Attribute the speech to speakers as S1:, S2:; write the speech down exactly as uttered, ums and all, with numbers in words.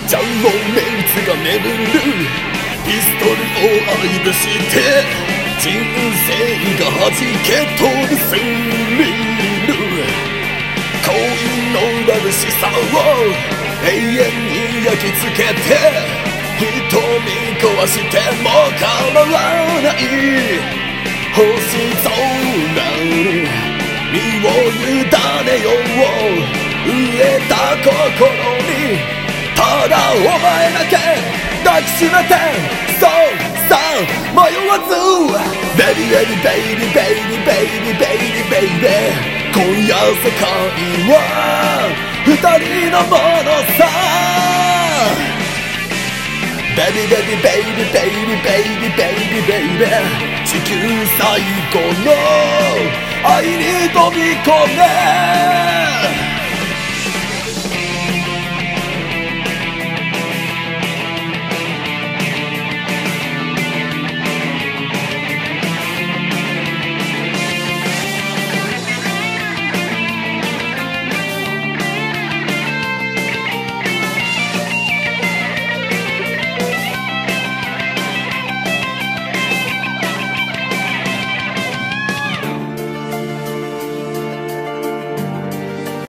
S1: 情熱が眠るピストルを愛ぶして人生が弾け飛ぶスリル恋の眩しさを永遠に焼き付けて瞳壊しても構わない星空に身を委ねよう飢えた心にただお前だけ抱きしめてそうさ迷わずベリベリベイビーベイビーベイビーベイビーベイビー今夜世界は二人のものさベビーベビーベイビーベイビーベイビーベイビーベイビー地球最高の愛に飛び込め